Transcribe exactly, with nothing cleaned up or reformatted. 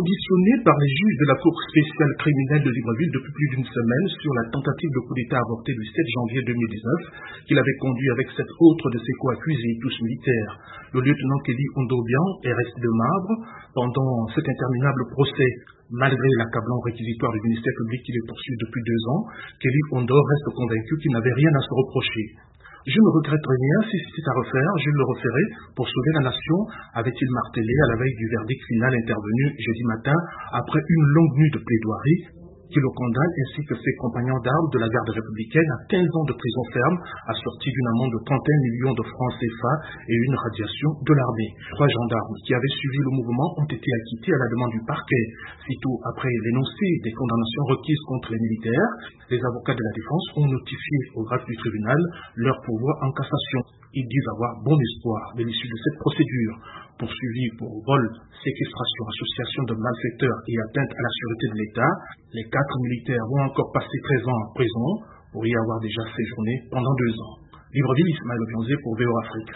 auditionné par les juges de la Cour spéciale criminelle de Libreville depuis plus d'une semaine sur la tentative de coup d'État avortée du sept janvier deux mille dix-neuf, qu'il avait conduit avec sept autres de ses co-accusés, tous militaires. Le lieutenant Kelly Ondobian est resté de marbre pendant cet interminable procès. Malgré l'accablant réquisitoire du ministère public qui les poursuit depuis deux ans, Kelly Ondo reste convaincu qu'il n'avait rien à se reprocher. Je ne regrette rien, si c'était à refaire, je le referai pour sauver la nation, avait-il martelé à la veille du verdict final intervenu jeudi matin après une longue nuit de plaidoirie qui le condamne ainsi que ses compagnons d'armes de la garde républicaine à quinze ans de prison ferme, assortie d'une amende de trente et un millions de francs C F A et une radiation de l'armée. Trois gendarmes qui avaient suivi le mouvement ont été acquittés à la demande du parquet. Sitôt après l'énoncé des condamnations requises contre les militaires, les avocats de la défense ont notifié au greffe du tribunal leur pourvoi en cassation. Ils disent avoir bon espoir de l'issue de cette procédure. Poursuivis pour vol, séquestration, association de malfaiteurs et atteinte à la sûreté de l'État, les quatre militaires vont encore passer treize ans en prison pour y avoir déjà séjourné pendant deux ans. Libreville, Ismaël Obionzé pour V O Afrique.